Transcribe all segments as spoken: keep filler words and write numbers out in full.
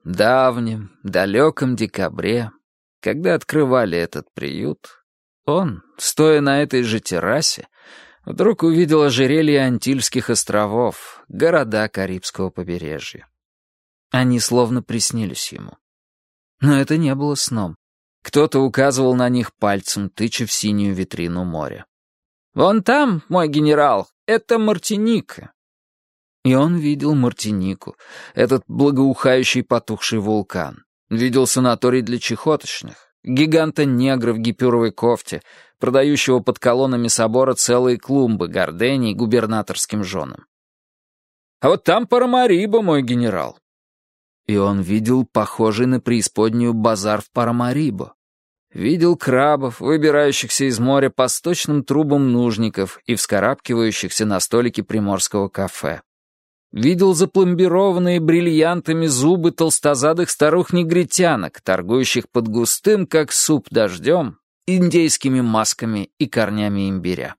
давнем, далеком декабре, когда открывали этот приют, он, стоя на этой же террасе, вдруг увидел ожерелье Антильских островов, города Карибского побережья. Они словно приснились ему. Но это не было сном. Кто-то указывал на них пальцем, тыча в синюю витрину моря. «Вон там, мой генерал, это Мартиника». И он видел Мартинику, этот благоухающий потухший вулкан. Видел санаторий для чехоточных, гиганта-негра в гипюровой кофте, продающего под колоннами собора целые клумбы гордений губернаторским женам. «А вот там Парамариба, мой генерал». И он видел похожий на преисподнюю базар в Парамарибо. Видел крабов, выбирающихся из моря по сточным трубам нужников и вскарабкивающихся на столике приморского кафе. Видел запломбированные бриллиантами зубы толстозадых старух-негритянок, торгующих под густым, как суп, дождем, индейскими масками и корнями имбиря.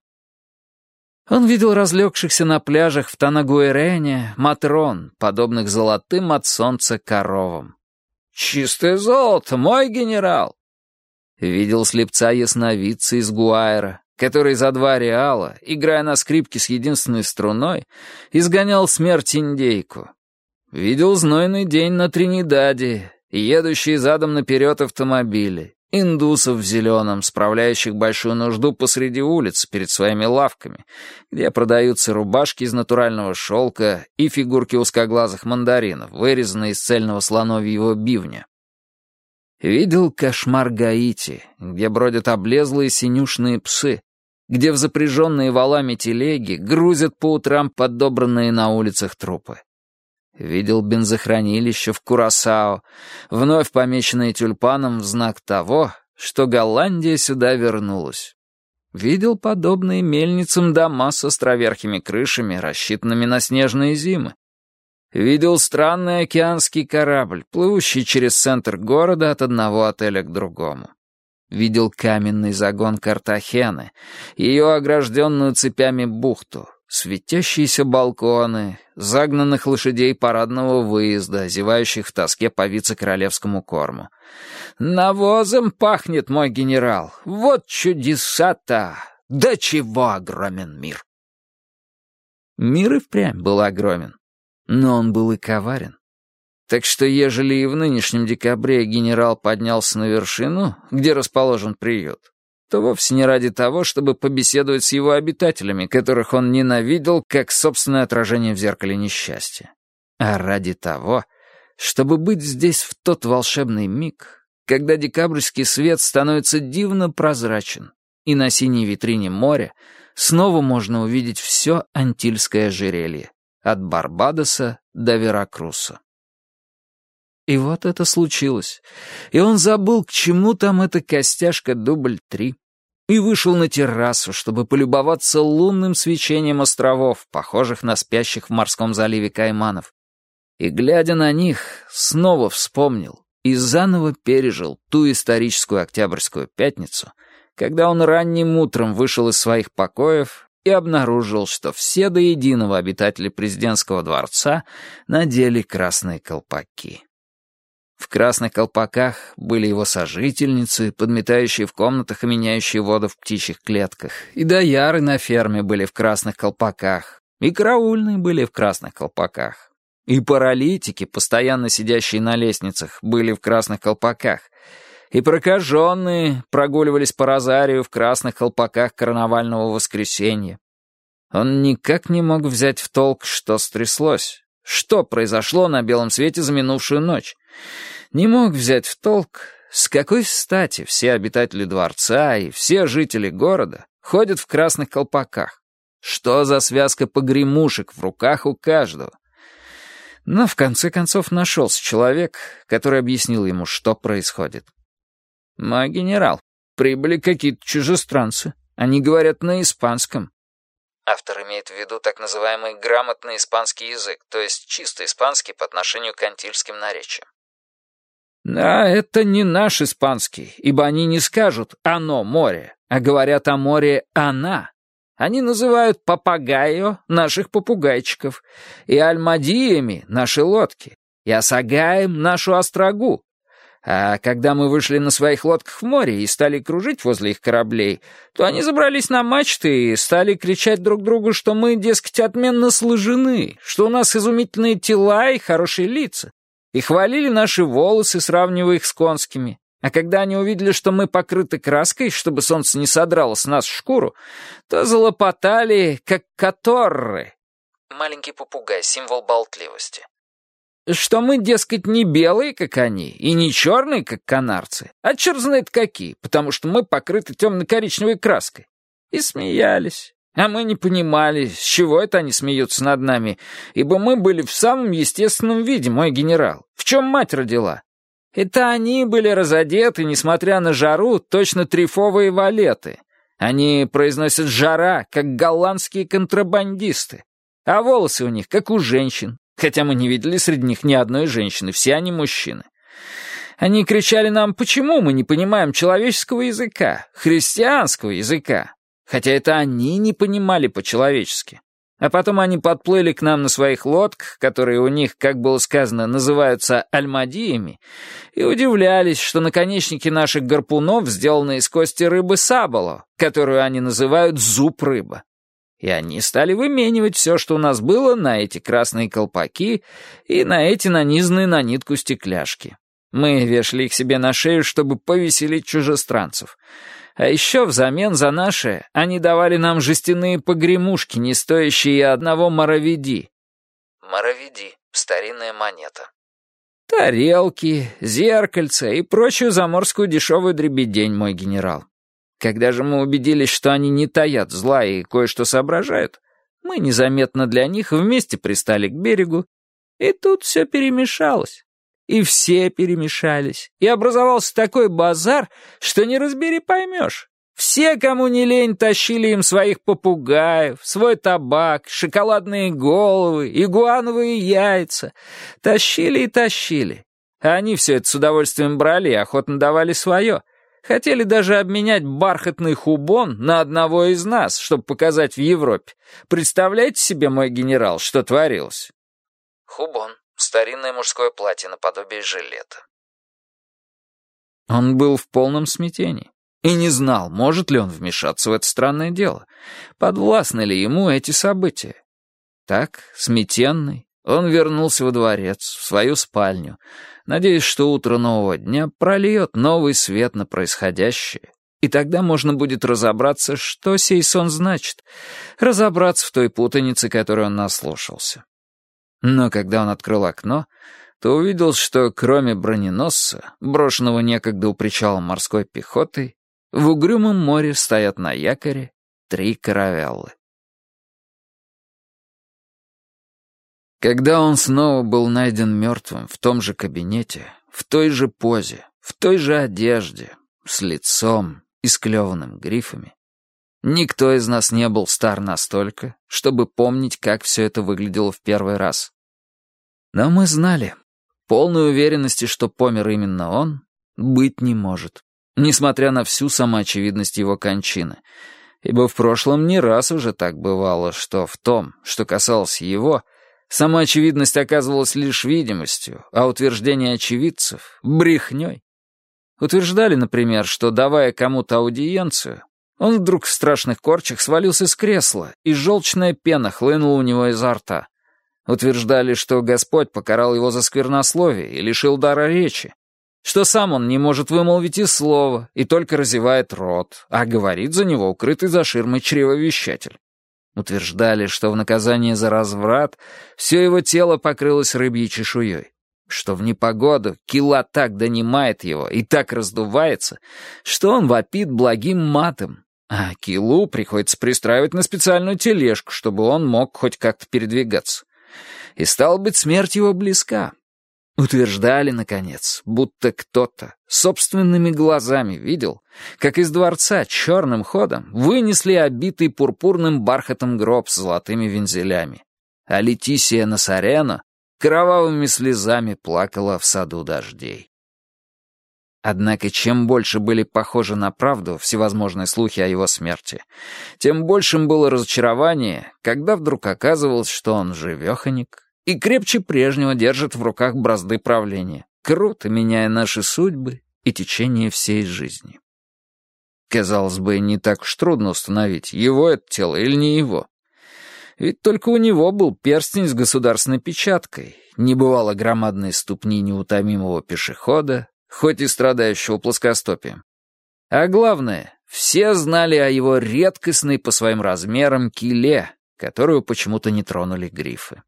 Он видел разлегшихся на пляжах в Танагуэрене матрон, подобных золотым от солнца коровам. «Чистое золото, мой генерал!» Видел слепца-ясновидца из Гуайра, который за два реала, играя на скрипке с единственной струной, изгонял смерть индейку. Видел знойный день на Тринидаде, едущие задом наперед автомобили, индусов в зеленом, справляющих большую нужду посреди улицы перед своими лавками, где продаются рубашки из натурального шелка и фигурки узкоглазых мандаринов, вырезанные из цельного слоновьего бивня. Видел кошмар Гаити, где бродят облезлые синюшные псы, где в запряженные валами телеги грузят по утрам подобранные на улицах трупы. Видел бензохранилище в Курасао, вновь помеченное тюльпаном в знак того, что Голландия сюда вернулась. Видел подобные мельницам дома с островерхими крышами, рассчитанными на снежные зимы. Видел странный океанский корабль, плывущий через центр города от одного отеля к другому. Видел каменный загон Картахены, ее огражденную цепями бухту, светящиеся балконы, загнанных лошадей парадного выезда, зевающих в тоске по вице-королевскому корму. «Навозом пахнет, мой генерал! Вот чудеса-то! До чего огромен мир!» Мир и впрямь был огромен, но он был и коварен. Так что, ежели и в нынешнем декабре генерал поднялся на вершину, где расположен приют, то вовсе не ради того, чтобы побеседовать с его обитателями, которых он ненавидел, как собственное отражение в зеркале несчастья, а ради того, чтобы быть здесь в тот волшебный миг, когда декабрьский свет становится дивно прозрачен, и на синей витрине моря снова можно увидеть все антильское ожерелье, от Барбадоса до Веракруса. И вот это случилось. И он забыл, к чему там эта костяшка дубль три, и вышел на террасу, чтобы полюбоваться лунным свечением островов, похожих на спящих в морском заливе кайманов. И, глядя на них, снова вспомнил и заново пережил ту историческую Октябрьскую пятницу, когда он ранним утром вышел из своих покоев и обнаружил, что все до единого обитатели президентского дворца надели красные колпаки. В красных колпаках были его сожительницы, подметающие в комнатах и меняющие воду в птичьих клетках, и дояры на ферме были в красных колпаках, и караульные были в красных колпаках, и паралитики, постоянно сидящие на лестницах, были в красных колпаках, и прокаженные прогуливались по розарию в красных колпаках карнавального воскресенья. Он никак не мог взять в толк, что стряслось, что произошло на белом свете за минувшую ночь. Не мог взять в толк, с какой стати все обитатели дворца и все жители города ходят в красных колпаках. Что за связка погремушек в руках у каждого? Но в конце концов нашелся человек, который объяснил ему, что происходит. «Мой генерал, прибыли какие-то чужестранцы. Они говорят на испанском». Автор имеет в виду так называемый грамотный испанский язык, то есть чисто испанский по отношению к антильским наречиям. Да, это не наш испанский, ибо они не скажут «оно море», а говорят о море «она». Они называют папагайо наших попугайчиков и альмадиями наши лодки, и осагаем нашу острогу. А когда мы вышли на своих лодках в море и стали кружить возле их кораблей, то они забрались на мачты и стали кричать друг другу, что мы, дескать, отменно сложены, что у нас изумительные тела и хорошие лица, и хвалили наши волосы, сравнивая их с конскими. А когда они увидели, что мы покрыты краской, чтобы солнце не содрало с нас шкуру, то залопотали, как каторры. Маленький попугай — символ болтливости. Что мы, дескать, не белые, как они, и не черные, как канарцы, а черт знает какие, потому что мы покрыты темно-коричневой краской. И смеялись. А мы не понимали, с чего это они смеются над нами, ибо мы были в самом естественном виде, мой генерал. В чем мать родила? Это они были разодеты, несмотря на жару, точно трифовые валеты. Они произносят «жара», как голландские контрабандисты. А волосы у них, как у женщин. Хотя мы не видели среди них ни одной женщины, все они мужчины. Они кричали нам, почему мы не понимаем человеческого языка, христианского языка, хотя это они не понимали по-человечески. А потом они подплыли к нам на своих лодках, которые у них, как было сказано, называются альмадиями, и удивлялись, что наконечники наших гарпунов сделаны из кости рыбы саболо, которую они называют зуб-рыба. И они стали выменивать все, что у нас было, на эти красные колпаки и на эти нанизанные на нитку стекляшки. Мы вешали их себе на шею, чтобы повеселить чужестранцев. А еще взамен за наши они давали нам жестяные погремушки, не стоящие и одного маравиди. Маравиди — старинная монета. Тарелки, зеркальца и прочую заморскую дешевую дребедень, мой генерал. Когда же мы убедились, что они не таят зла и кое-что соображают, мы незаметно для них вместе пристали к берегу, и тут все перемешалось. И все перемешались, и образовался такой базар, что не разбери поймешь. Все, кому не лень, тащили им своих попугаев, свой табак, шоколадные головы, игуановые яйца. Тащили и тащили. А они все это с удовольствием брали и охотно давали свое. Хотели даже обменять бархатный хубон на одного из нас, чтобы показать в Европе. Представляете себе, мой генерал, что творилось? Хубон — старинное мужское платье наподобие жилета. Он был в полном смятении и не знал, может ли он вмешаться в это странное дело, подвластны ли ему эти события. Так, смятенный, он вернулся во дворец, в свою спальню, надеясь, что утро нового дня прольет новый свет на происходящее, и тогда можно будет разобраться, что сей сон значит, разобраться в той путанице, которой он наслушался. Но когда он открыл окно, то увидел, что кроме броненосца, брошенного некогда у причала морской пехотой, в угрюмом море стоят на якоре три каравеллы. Когда он снова был найден мертвым в том же кабинете, в той же позе, в той же одежде, с лицом, исклеванным грифами, никто из нас не был стар настолько, чтобы помнить, как все это выглядело в первый раз. Но мы знали, полной уверенности, что помер именно он, быть не может, несмотря на всю самоочевидность его кончины, ибо в прошлом не раз уже так бывало, что в том, что касалось его, самоочевидность оказывалась лишь видимостью, а утверждение очевидцев — брехней. Утверждали, например, что, давая кому-то аудиенцию, он вдруг в страшных корчах свалился с кресла, и желчная пена хлынула у него изо рта. Утверждали, что Господь покарал его за сквернословие и лишил дара речи, что сам он не может вымолвить и слова, и только разевает рот, а говорит за него укрытый за ширмой чревовещатель. Утверждали, что в наказание за разврат все его тело покрылось рыбьей чешуей, что в непогоду кила так донимает его и так раздувается, что он вопит благим матом, а килу приходится пристраивать на специальную тележку, чтобы он мог хоть как-то передвигаться. И, стало быть, смерть его близка. Утверждали, наконец, будто кто-то собственными глазами видел, как из дворца черным ходом вынесли обитый пурпурным бархатом гроб с золотыми вензелями, а Летисия Насарено кровавыми слезами плакала в саду дождей. Однако чем больше были похожи на правду всевозможные слухи о его смерти, тем большим было разочарование, когда вдруг оказывалось, что он живеханик и крепче прежнего держит в руках бразды правления, круто меняя наши судьбы и течение всей жизни. Казалось бы, не так уж трудно установить, его это тело или не его. Ведь только у него был перстень с государственной печаткой, не бывало громадной ступни неутомимого пешехода, хоть и страдающего плоскостопием. А главное, все знали о его редкостной по своим размерам киле, которую почему-то не тронули грифы.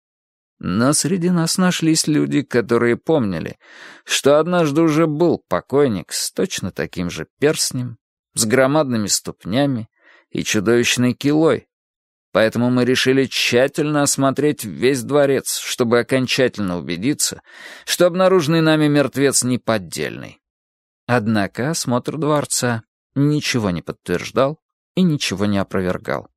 Но среди нас нашлись люди, которые помнили, что однажды уже был покойник с точно таким же перстнем, с громадными ступнями и чудовищной килой. Поэтому мы решили тщательно осмотреть весь дворец, чтобы окончательно убедиться, что обнаруженный нами мертвец не поддельный. Однако осмотр дворца ничего не подтверждал и ничего не опровергал.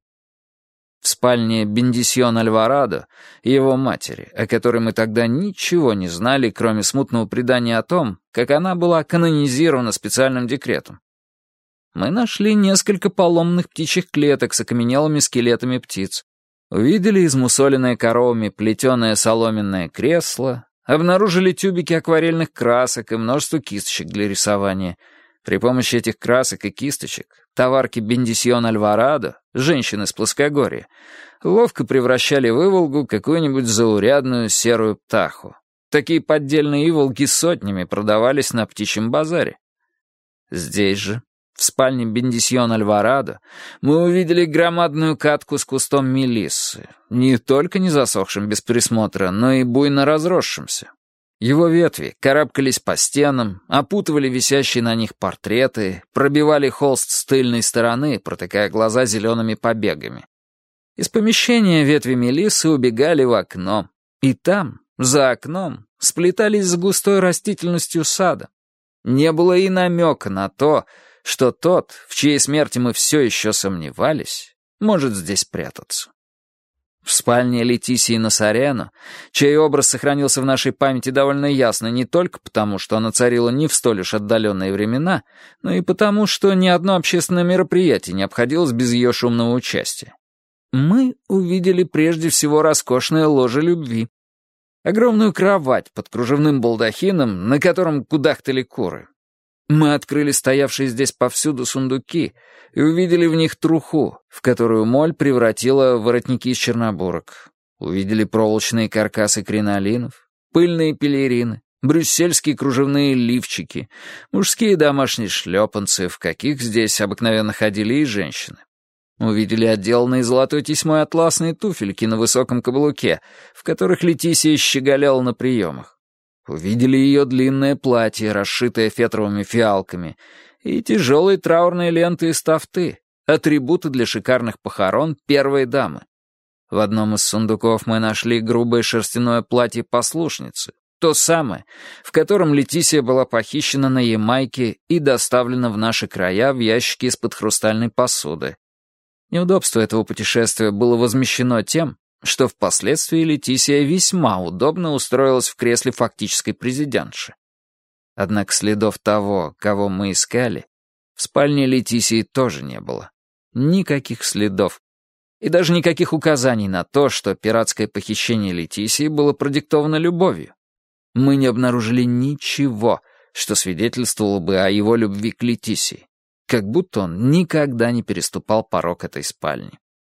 В спальне Бендисьон Альварадо и его матери, о которой мы тогда ничего не знали, кроме смутного предания о том, как она была канонизирована специальным декретом, мы нашли несколько поломанных птичьих клеток с окаменелыми скелетами птиц, увидели измусоленное коровами плетеное соломенное кресло, обнаружили тюбики акварельных красок и множество кисточек для рисования. При помощи этих красок и кисточек товарки Бендисьон Альварадо, женщины с плоскогорья, ловко превращали в иволгу какую-нибудь заурядную серую птаху. Такие поддельные иволги сотнями продавались на птичьем базаре. Здесь же, в спальне Бендисьон Альварадо, мы увидели громадную катку с кустом мелиссы, не только не засохшим без присмотра, но и буйно разросшимся. Его ветви карабкались по стенам, опутывали висящие на них портреты, пробивали холст с тыльной стороны, протыкая глаза зелеными побегами. Из помещения ветви мелиссы убегали в окно, и там, за окном, сплетались с густой растительностью сада. Не было и намека на то, что тот, в чьей смерти мы все еще сомневались, может здесь прятаться. В спальне Летисии Насарено, чей образ сохранился в нашей памяти довольно ясно не только потому, что она царила не в столь уж отдаленные времена, но и потому, что ни одно общественное мероприятие не обходилось без ее шумного участия. Мы увидели прежде всего роскошное ложе любви, огромную кровать под кружевным балдахином, на котором кудахтали куры. Мы открыли стоявшие здесь повсюду сундуки и увидели в них труху, в которую моль превратила воротники из чернобурок. Увидели проволочные каркасы кринолинов, пыльные пелерины, брюссельские кружевные лифчики, мужские домашние шлепанцы, в каких здесь обыкновенно ходили и женщины. Увидели отделанные золотой тесьмой атласные туфельки на высоком каблуке, в которых Летисия щеголяла на приемах. Увидели ее длинное платье, расшитое фетровыми фиалками, и тяжелые траурные ленты из тафты, атрибуты для шикарных похорон первой дамы. В одном из сундуков мы нашли грубое шерстяное платье послушницы, то самое, в котором Летисия была похищена на Ямайке и доставлена в наши края в ящике из-под хрустальной посуды. Неудобство этого путешествия было возмещено тем, что впоследствии Летисия весьма удобно устроилась в кресле фактической президентши. Однако следов того, кого мы искали, в спальне Летисии тоже не было. Никаких следов. И даже никаких указаний на то, что пиратское похищение Летисии было продиктовано любовью. Мы не обнаружили ничего, что свидетельствовало бы о его любви к Летисии, как будто он никогда не переступал порог этой спальни.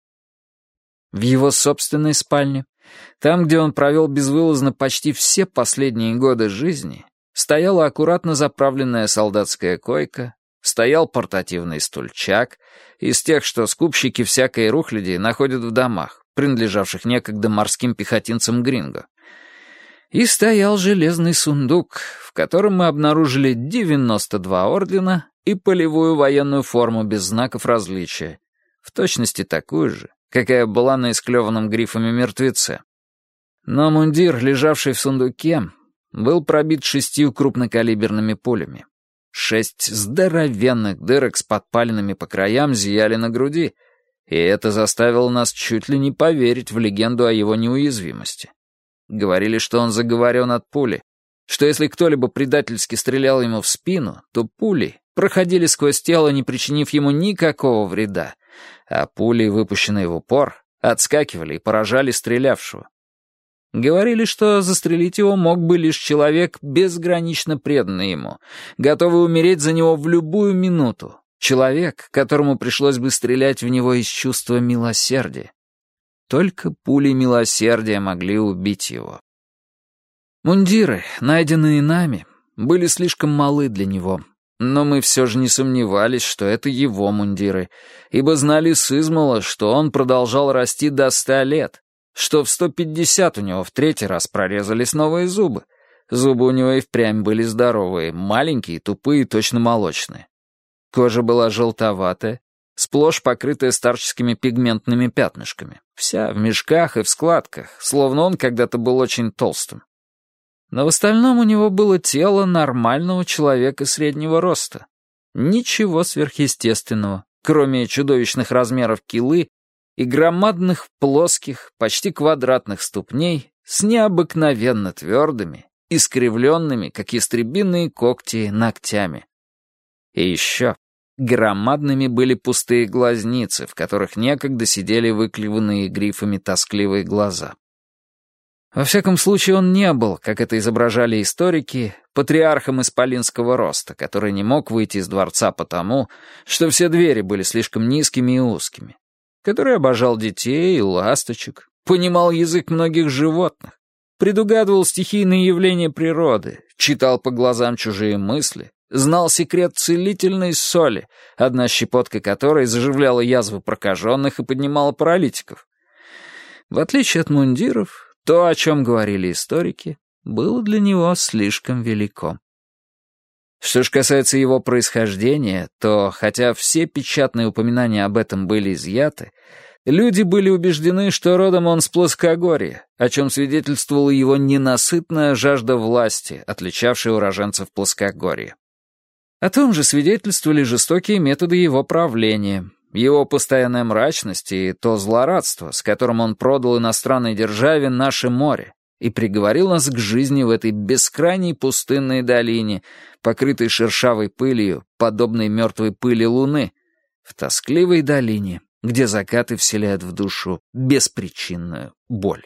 В его собственной спальне, там, где он провел безвылазно почти все последние годы жизни, стояла аккуратно заправленная солдатская койка, стоял портативный стульчак из тех, что скупщики всякой рухляди находят в домах, принадлежавших некогда морским пехотинцам Гринго. И стоял железный сундук, в котором мы обнаружили девяносто два ордена и полевую военную форму без знаков различия, в точности такую же, какая была на исклеванном грифами мертвеце. Но мундир, лежавший в сундуке, был пробит шестью крупнокалиберными пулями. Шесть здоровенных дырок с подпалинами по краям зияли на груди, и это заставило нас чуть ли не поверить в легенду о его неуязвимости. Говорили, что он заговорен от пули, что если кто-либо предательски стрелял ему в спину, то пули проходили сквозь тело, не причинив ему никакого вреда, а пули, выпущенные в упор, отскакивали и поражали стрелявшего. Говорили, что застрелить его мог бы лишь человек, безгранично преданный ему, готовый умереть за него в любую минуту, человек, которому пришлось бы стрелять в него из чувства милосердия. Только пули милосердия могли убить его. Мундиры, найденные нами, были слишком малы для него, но мы все же не сомневались, что это его мундиры, ибо знали сызмала, что он продолжал расти до ста лет, что в сто пятьдесят у него в третий раз прорезались новые зубы. Зубы у него и впрямь были здоровые, маленькие, тупые, точно молочные. Кожа была желтоватая, сплошь покрытая старческими пигментными пятнышками, вся в мешках и в складках, словно он когда-то был очень толстым. Но в остальном у него было тело нормального человека среднего роста. Ничего сверхъестественного, кроме чудовищных размеров килы и громадных плоских, почти квадратных ступней с необыкновенно твердыми, искривленными, как ястребиные когти, ногтями. И еще громадными были пустые глазницы, в которых некогда сидели выклеванные грифами тоскливые глаза. Во всяком случае, он не был, как это изображали историки, патриархом исполинского роста, который не мог выйти из дворца потому, что все двери были слишком низкими и узкими, который обожал детей и ласточек, понимал язык многих животных, предугадывал стихийные явления природы, читал по глазам чужие мысли, знал секрет целительной соли, одна щепотка которой заживляла язвы прокаженных и поднимала паралитиков. В отличие от мундиров, то, о чем говорили историки, было для него слишком велико. Что ж касается его происхождения, то, хотя все печатные упоминания об этом были изъяты, люди были убеждены, что родом он с плоскогорья, о чем свидетельствовала его ненасытная жажда власти, отличавшая уроженцев плоскогорья. О том же свидетельствовали жестокие методы его правления, его постоянная мрачность и то злорадство, с которым он продал иностранной державе наше море и приговорил нас к жизни в этой бескрайней пустынной долине, покрытой шершавой пылью, подобной мертвой пыли луны, в тоскливой долине, где закаты вселяют в душу беспричинную боль.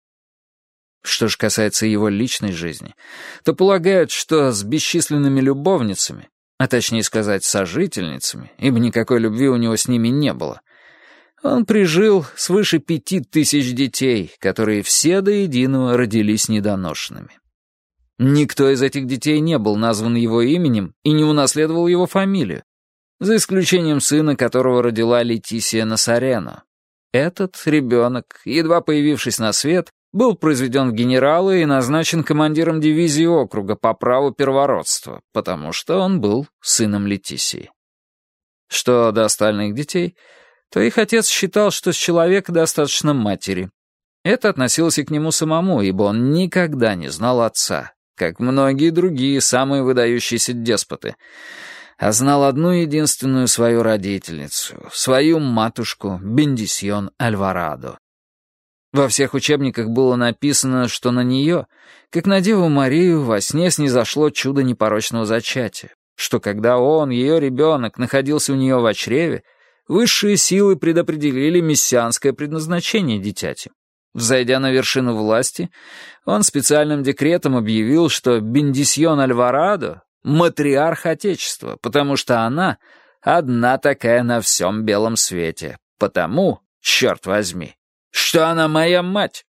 Что же касается его личной жизни, то полагают, что с бесчисленными любовницами, а точнее сказать, сожительницами, ибо никакой любви у него с ними не было, он прижил свыше пяти тысяч детей, которые все до единого родились недоношенными. Никто из этих детей не был назван его именем и не унаследовал его фамилию, за исключением сына, которого родила Летисия Насарено. Этот ребенок, едва появившись на свет, был произведен в генералы и назначен командиром дивизии округа по праву первородства, потому что он был сыном Летисии. Что до остальных детей, то их отец считал, что с человека достаточно матери. Это относилось и к нему самому, ибо он никогда не знал отца, как многие другие самые выдающиеся деспоты, а знал одну единственную свою родительницу, свою матушку Бендисьон Альварадо. Во всех учебниках было написано, что на нее, как на Деву Марию, во сне снизошло чудо непорочного зачатия, что когда он, ее ребенок, находился у нее в чреве, высшие силы предопределили мессианское предназначение дитяти. Взойдя на вершину власти, он специальным декретом объявил, что Бендисьон Альварадо — матриарх Отечества, потому что она одна такая на всем белом свете, потому, черт возьми, что она моя мать.